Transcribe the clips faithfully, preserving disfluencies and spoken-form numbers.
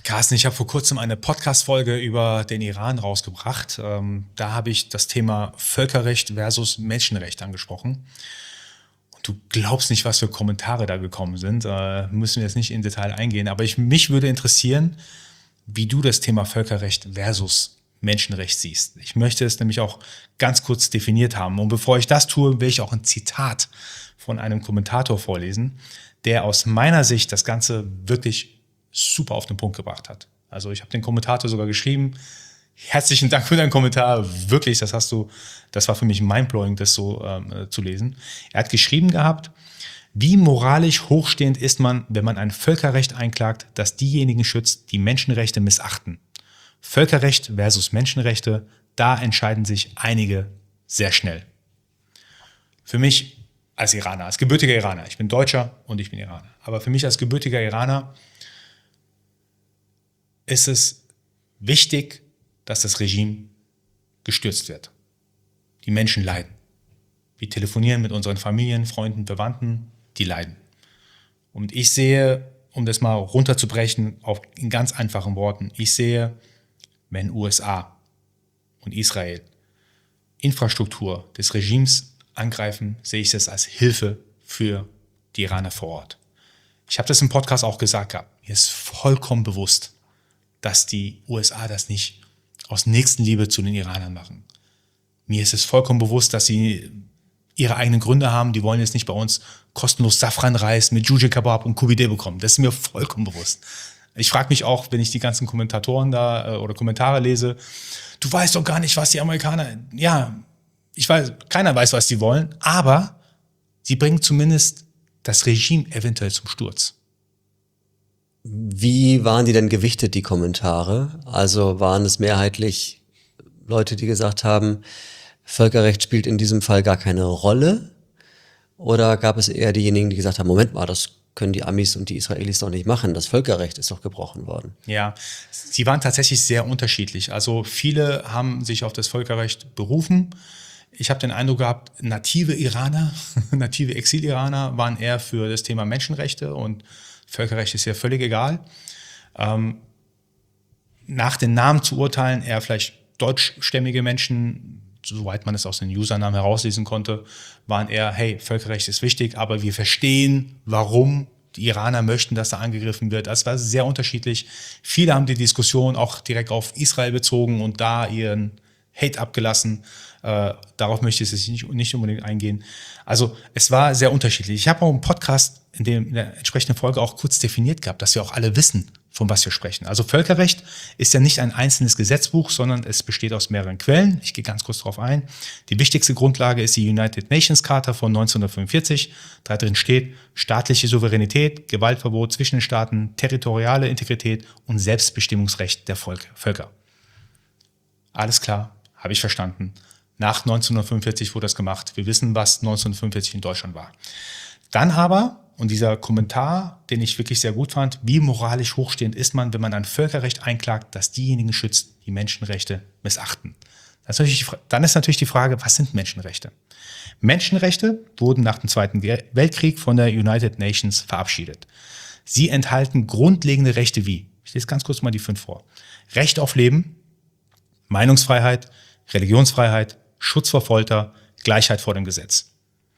Carsten, ich habe vor kurzem eine Podcast-Folge über den Iran rausgebracht. Ähm, da habe ich das Thema Völkerrecht versus Menschenrecht angesprochen. Und du glaubst nicht, was für Kommentare da gekommen sind. Äh, müssen wir jetzt nicht in Detail eingehen. Aber ich, mich würde interessieren, wie du das Thema Völkerrecht versus Menschenrecht siehst. Ich möchte es nämlich auch ganz kurz definiert haben. Und bevor ich das tue, will ich auch ein Zitat von einem Kommentator vorlesen, der aus meiner Sicht das Ganze wirklich super auf den Punkt gebracht hat. Also ich habe den Kommentator sogar geschrieben. Herzlichen Dank für deinen Kommentar. Wirklich, das hast du, das war für mich mindblowing, das so ähm, zu lesen. Er hat geschrieben gehabt: Wie moralisch hochstehend ist man, wenn man ein Völkerrecht einklagt, das diejenigen schützt, die Menschenrechte missachten. Völkerrecht versus Menschenrechte, da entscheiden sich einige sehr schnell. Für mich als Iraner, als gebürtiger Iraner, ich bin Deutscher und ich bin Iraner, aber für mich als gebürtiger Iraner ist es wichtig, dass das Regime gestürzt wird. Die Menschen leiden. Wir telefonieren mit unseren Familien, Freunden, Verwandten, die leiden. Und ich sehe, um das mal runterzubrechen, auf, in ganz einfachen Worten, ich sehe, wenn U S A und Israel Infrastruktur des Regimes angreifen, sehe ich das als Hilfe für die Iraner vor Ort. Ich habe das im Podcast auch gesagt gehabt. Mir ist vollkommen bewusst, dass die U S A das nicht aus Nächstenliebe zu den Iranern machen. Mir ist es vollkommen bewusst, dass sie ihre eigenen Gründe haben. Die wollen jetzt nicht bei uns kostenlos Safranreis mit Jujie Kebab und Kubide bekommen. Das ist mir vollkommen bewusst. Ich frage mich auch, wenn ich die ganzen Kommentatoren da äh, oder Kommentare lese, du weißt doch gar nicht, was die Amerikaner... Ja, ich weiß, keiner weiß, was sie wollen, aber sie bringen zumindest das Regime eventuell zum Sturz. Wie waren die denn gewichtet, die Kommentare? Also waren es mehrheitlich Leute, die gesagt haben, Völkerrecht spielt in diesem Fall gar keine Rolle? Oder gab es eher diejenigen, die gesagt haben, Moment mal, das können die Amis und die Israelis doch nicht machen, das Völkerrecht ist doch gebrochen worden? Ja, sie waren tatsächlich sehr unterschiedlich. Also viele haben sich auf das Völkerrecht berufen. Ich habe den Eindruck gehabt, native Iraner, native Exil-Iraner waren eher für das Thema Menschenrechte und Völkerrecht ist ja völlig egal. Ähm, nach den Namen zu urteilen, eher vielleicht deutschstämmige Menschen, soweit man es aus den Usernamen herauslesen konnte, waren eher, hey, Völkerrecht ist wichtig, aber wir verstehen, warum die Iraner möchten, dass da angegriffen wird. Das war sehr unterschiedlich. Viele haben die Diskussion auch direkt auf Israel bezogen und da ihren Hate abgelassen. Äh, darauf möchte ich jetzt nicht, nicht unbedingt eingehen. Also es war sehr unterschiedlich. Ich habe auch einen Podcast in, dem, in der entsprechenden Folge auch kurz definiert gehabt, dass wir auch alle wissen, von was wir sprechen. Also Völkerrecht ist ja nicht ein einzelnes Gesetzbuch, sondern es besteht aus mehreren Quellen. Ich gehe ganz kurz darauf ein. Die wichtigste Grundlage ist die United Nations Charta von neunzehnhundertfünfundvierzig. Da drin steht staatliche Souveränität, Gewaltverbot zwischen den Staaten, territoriale Integrität und Selbstbestimmungsrecht der Völker. Alles klar, habe ich verstanden. Nach neunzehnhundertfünfundvierzig wurde das gemacht. Wir wissen, was neunzehnhundertfünfundvierzig in Deutschland war. Dann aber, und dieser Kommentar, den ich wirklich sehr gut fand, wie moralisch hochstehend ist man, wenn man ein Völkerrecht einklagt, das diejenigen schützt, die Menschenrechte missachten. Das ist natürlich, dann ist natürlich die Frage, was sind Menschenrechte? Menschenrechte wurden nach dem Zweiten Weltkrieg von der United Nations verabschiedet. Sie enthalten grundlegende Rechte wie, ich lese ganz kurz mal die fünf vor: Recht auf Leben, Meinungsfreiheit, Religionsfreiheit, Schutz vor Folter, Gleichheit vor dem Gesetz.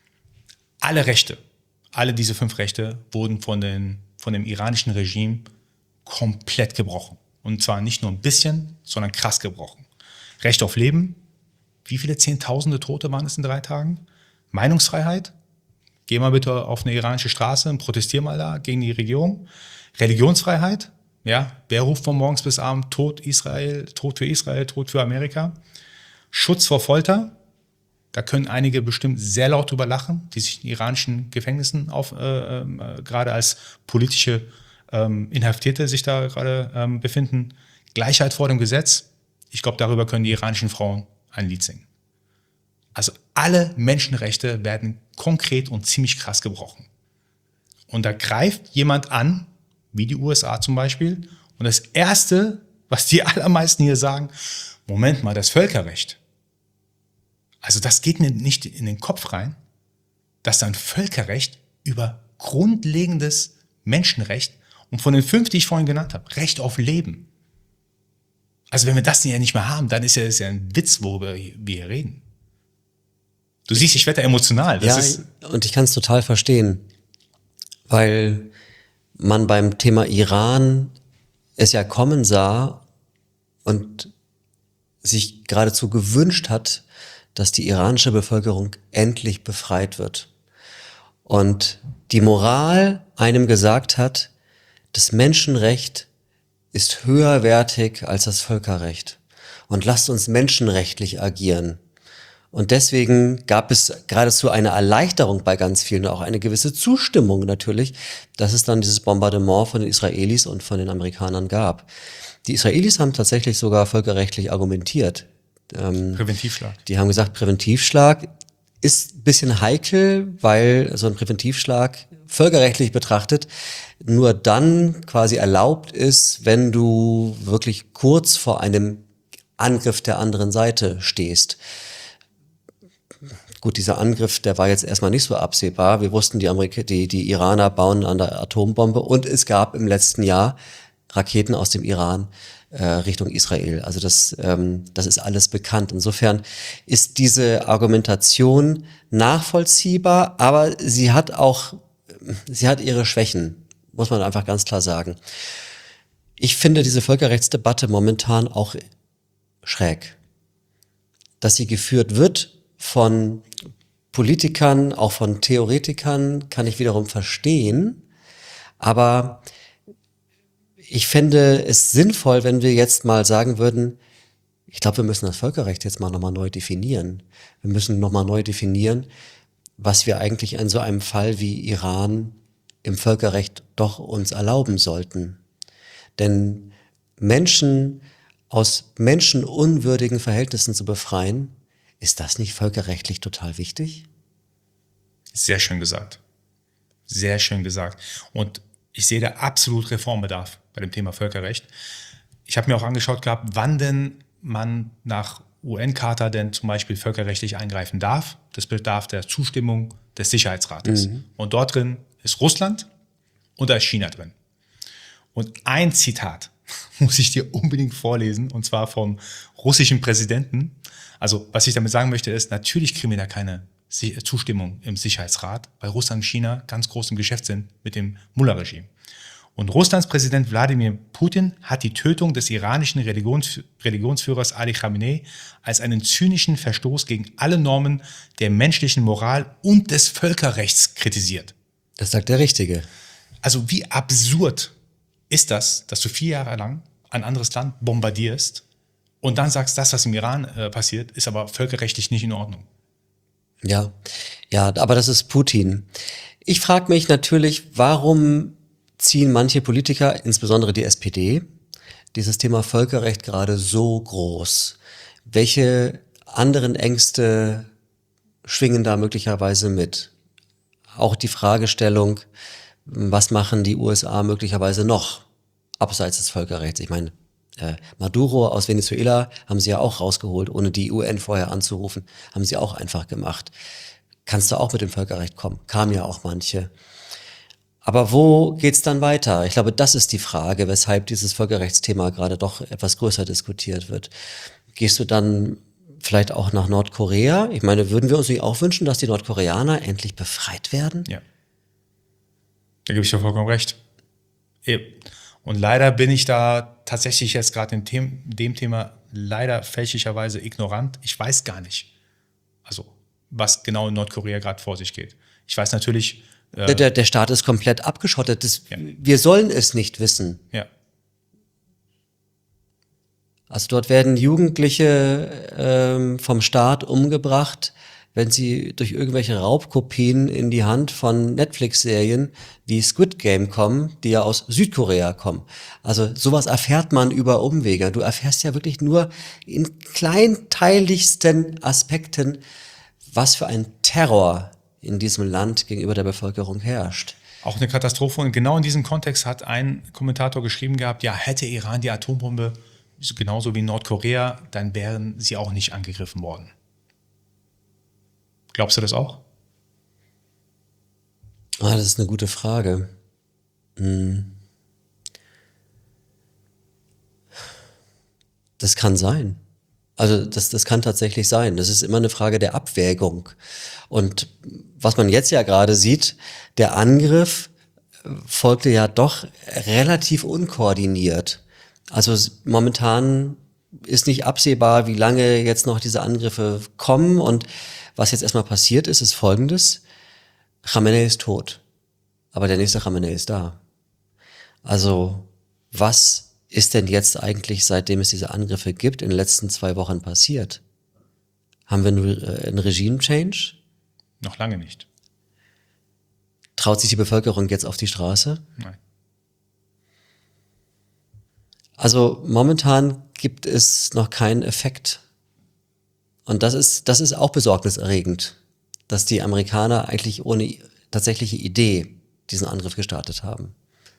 Alle Rechte, alle diese fünf Rechte wurden von, den, von dem iranischen Regime komplett gebrochen. Und zwar nicht nur ein bisschen, sondern krass gebrochen. Recht auf Leben, wie viele Zehntausende Tote waren es in drei Tagen? Meinungsfreiheit, geh mal bitte auf eine iranische Straße und protestier mal da gegen die Regierung. Religionsfreiheit, ja, wer ruft von morgens bis abends Tod Israel, Tod für Israel, Tod für Amerika? Schutz vor Folter, da können einige bestimmt sehr laut drüber lachen, die sich in iranischen Gefängnissen auf, äh, äh, gerade als politische ähm, Inhaftierte sich da gerade ähm, befinden. Gleichheit vor dem Gesetz, ich glaube, darüber können die iranischen Frauen ein Lied singen. Also alle Menschenrechte werden konkret und ziemlich krass gebrochen. Und da greift jemand an, wie die U S A zum Beispiel, und das Erste, was die allermeisten hier sagen, Moment mal, das Völkerrecht. Also das geht mir nicht in den Kopf rein, dass da ein Völkerrecht über grundlegendes Menschenrecht Und von den fünf, die ich vorhin genannt habe, Recht auf Leben. Also wenn wir das ja nicht mehr haben, dann ist ja, ist ja ein Witz, worüber wir hier reden. Du siehst, ich werde da emotional. Das ja, ist und ich kann es total verstehen, weil man beim Thema Iran es ja kommen sah und sich geradezu gewünscht hat, dass die iranische Bevölkerung endlich befreit wird. Und die Moral einem gesagt hat, das Menschenrecht ist höherwertig als das Völkerrecht. Und lasst uns menschenrechtlich agieren. Und deswegen gab es geradezu eine Erleichterung bei ganz vielen, auch eine gewisse Zustimmung natürlich, dass es dann dieses Bombardement von den Israelis und von den Amerikanern gab. Die Israelis haben tatsächlich sogar völkerrechtlich argumentiert. Ähm, Präventivschlag. Die haben gesagt, Präventivschlag ist ein bisschen heikel, weil so ein Präventivschlag völkerrechtlich betrachtet nur dann quasi erlaubt ist, wenn du wirklich kurz vor einem Angriff der anderen Seite stehst. Gut, dieser Angriff, der war jetzt erstmal nicht so absehbar. Wir wussten, die, Amerika die, die Iraner bauen an der Atombombe und es gab im letzten Jahr Raketen aus dem Iran äh, Richtung Israel. Also das, ähm, das ist alles bekannt. Insofern ist diese Argumentation nachvollziehbar, aber sie hat auch, sie hat ihre Schwächen, muss man einfach ganz klar sagen. Ich finde diese Völkerrechtsdebatte momentan auch schräg. Dass sie geführt wird von Politikern, auch von Theoretikern, kann ich wiederum verstehen. Aber ich fände es sinnvoll, wenn wir jetzt mal sagen würden, ich glaube, wir müssen das Völkerrecht jetzt mal nochmal neu definieren. Wir müssen nochmal neu definieren, was wir eigentlich in so einem Fall wie Iran im Völkerrecht doch uns erlauben sollten. Denn Menschen aus menschenunwürdigen Verhältnissen zu befreien, ist das nicht völkerrechtlich total wichtig? Sehr schön gesagt. Sehr schön gesagt. Und ich sehe da absolut Reformbedarf bei dem Thema Völkerrecht. Ich habe mir auch angeschaut gehabt, wann denn man nach U N-Charta denn zum Beispiel völkerrechtlich eingreifen darf. Das bedarf der Zustimmung des Sicherheitsrates. Mhm. Und dort drin ist Russland und da ist China drin. Und ein Zitat muss ich dir unbedingt vorlesen, und zwar vom russischen Präsidenten. Also was ich damit sagen möchte ist, natürlich kriegen wir da keine Zustimmung im Sicherheitsrat, weil Russland und China ganz groß im Geschäft sind mit dem Mullah-Regime. Und Russlands Präsident Wladimir Putin hat die Tötung des iranischen Religions- Religionsführers Ali Khamenei als einen zynischen Verstoß gegen alle Normen der menschlichen Moral und des Völkerrechts kritisiert. Das sagt der Richtige. Also wie absurd ist das, dass du vier Jahre lang ein anderes Land bombardierst und dann sagst, das, was im Iran äh, passiert, ist aber völkerrechtlich nicht in Ordnung. Ja, ja, aber das ist Putin. Ich frage mich natürlich, warum ziehen manche Politiker, insbesondere die S P D, dieses Thema Völkerrecht gerade so groß? Welche anderen Ängste schwingen da möglicherweise mit? Auch die Fragestellung, was machen die U S A möglicherweise noch abseits des Völkerrechts? Ich meine, äh, Maduro aus Venezuela haben sie ja auch rausgeholt, ohne die U N vorher anzurufen, haben sie auch einfach gemacht. Kannst du auch mit dem Völkerrecht kommen? Kamen ja auch manche. Aber wo geht's dann weiter? Ich glaube, das ist die Frage, weshalb dieses Völkerrechtsthema gerade doch etwas größer diskutiert wird. Gehst du dann vielleicht auch nach Nordkorea? Ich meine, würden wir uns nicht auch wünschen, dass die Nordkoreaner endlich befreit werden? Ja. Da gebe ich dir vollkommen recht. Und leider bin ich da tatsächlich jetzt gerade in dem, dem Thema leider fälschlicherweise ignorant. Ich weiß gar nicht, also was genau in Nordkorea gerade vor sich geht. Ich weiß natürlich... Äh, der, der Staat ist komplett abgeschottet. Das, ja. Wir sollen es nicht wissen. Ja. Also dort werden Jugendliche ähm, vom Staat umgebracht, wenn sie durch irgendwelche Raubkopien in die Hand von Netflix-Serien wie Squid Game kommen, die ja aus Südkorea kommen. Also sowas erfährt man über Umwege. Du erfährst ja wirklich nur in kleinteiligsten Aspekten, was für ein Terror in diesem Land gegenüber der Bevölkerung herrscht. Auch eine Katastrophe. Und genau in diesem Kontext hat ein Kommentator geschrieben gehabt, ja, hätte Iran die Atombombe genauso wie Nordkorea, dann wären sie auch nicht angegriffen worden. Glaubst du das auch? Ah, das ist eine gute Frage. Hm. Das kann sein. Also das, das kann tatsächlich sein. Das ist immer eine Frage der Abwägung. Und was man jetzt ja gerade sieht, der Angriff folgte ja doch relativ unkoordiniert. Also momentan ist nicht absehbar, wie lange jetzt noch diese Angriffe kommen. Und was jetzt erstmal passiert ist, ist Folgendes. Khamenei ist tot. Aber der nächste Khamenei ist da. Also was ist denn jetzt eigentlich, seitdem es diese Angriffe gibt, in den letzten zwei Wochen passiert? Haben wir einen, einen Regime-Change? Noch lange nicht. Traut sich die Bevölkerung jetzt auf die Straße? Nein. Also momentan gibt es noch keinen Effekt. Und das ist, das ist auch besorgniserregend, dass die Amerikaner eigentlich ohne tatsächliche Idee diesen Angriff gestartet haben.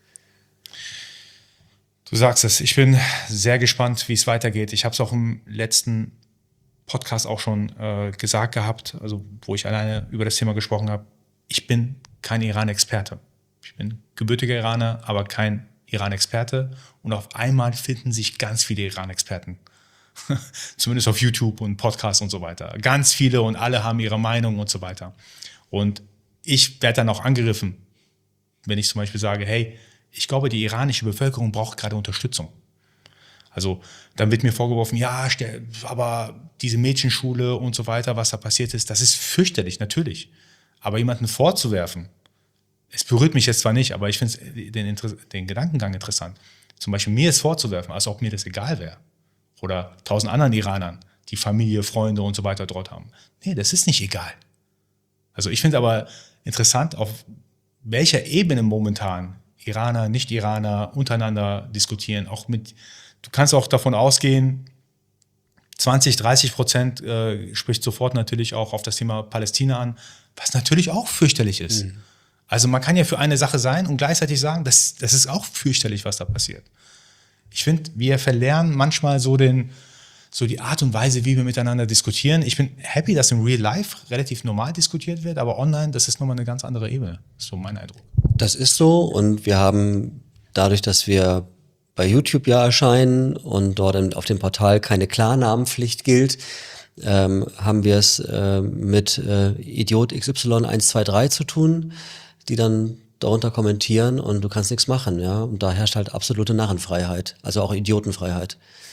Du sagst es, ich bin sehr gespannt, wie es weitergeht. Ich habe es auch im letzten Podcast auch schon äh, gesagt gehabt, also wo ich alleine über das Thema gesprochen habe. Ich bin kein Iran-Experte. Ich bin gebürtiger Iraner, aber kein Iran-Experte. Und auf einmal finden sich ganz viele Iran-Experten. Zumindest auf YouTube und Podcasts und so weiter. Ganz viele und alle haben ihre Meinung und so weiter. Und ich werde dann auch angegriffen, wenn ich zum Beispiel sage, hey, ich glaube, die iranische Bevölkerung braucht gerade Unterstützung. Also dann wird mir vorgeworfen, ja, aber diese Mädchenschule und so weiter, was da passiert ist, das ist fürchterlich, natürlich. Aber jemanden vorzuwerfen, es berührt mich jetzt zwar nicht, aber ich finde den, den Gedankengang interessant. Zum Beispiel mir es vorzuwerfen, als ob mir das egal wäre. Oder tausend anderen Iranern, die Familie, Freunde und so weiter dort haben. Nee, das ist nicht egal. Also ich finde aber interessant, auf welcher Ebene momentan Iraner, Nicht-Iraner untereinander diskutieren. Auch mit, du kannst auch davon ausgehen, zwanzig, dreißig Prozent äh, spricht sofort natürlich auch auf das Thema Palästina an, was natürlich auch fürchterlich ist. Mhm. Also man kann ja für eine Sache sein und gleichzeitig sagen, das, das ist auch fürchterlich, was da passiert. Ich finde, wir verlernen manchmal so den, so die Art und Weise, wie wir miteinander diskutieren. Ich bin happy, dass im Real Life relativ normal diskutiert wird, aber online, das ist nochmal eine ganz andere Ebene. Das ist so mein Eindruck. Das ist so und wir haben dadurch, dass wir bei YouTube ja erscheinen und dort auf dem Portal keine Klarnamenpflicht gilt, ähm, haben wir es äh, mit äh, Idiot X Y eins zwei drei zu tun, die dann darunter kommentieren und du kannst nichts machen, ja. Und da herrscht halt absolute Narrenfreiheit, also auch Idiotenfreiheit.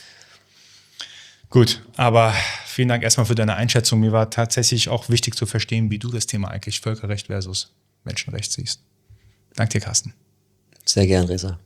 Gut, aber vielen Dank erstmal für deine Einschätzung. Mir war tatsächlich auch wichtig zu verstehen, wie du das Thema eigentlich Völkerrecht versus Menschenrecht siehst. Danke dir, Carsten. Sehr gern, Reza.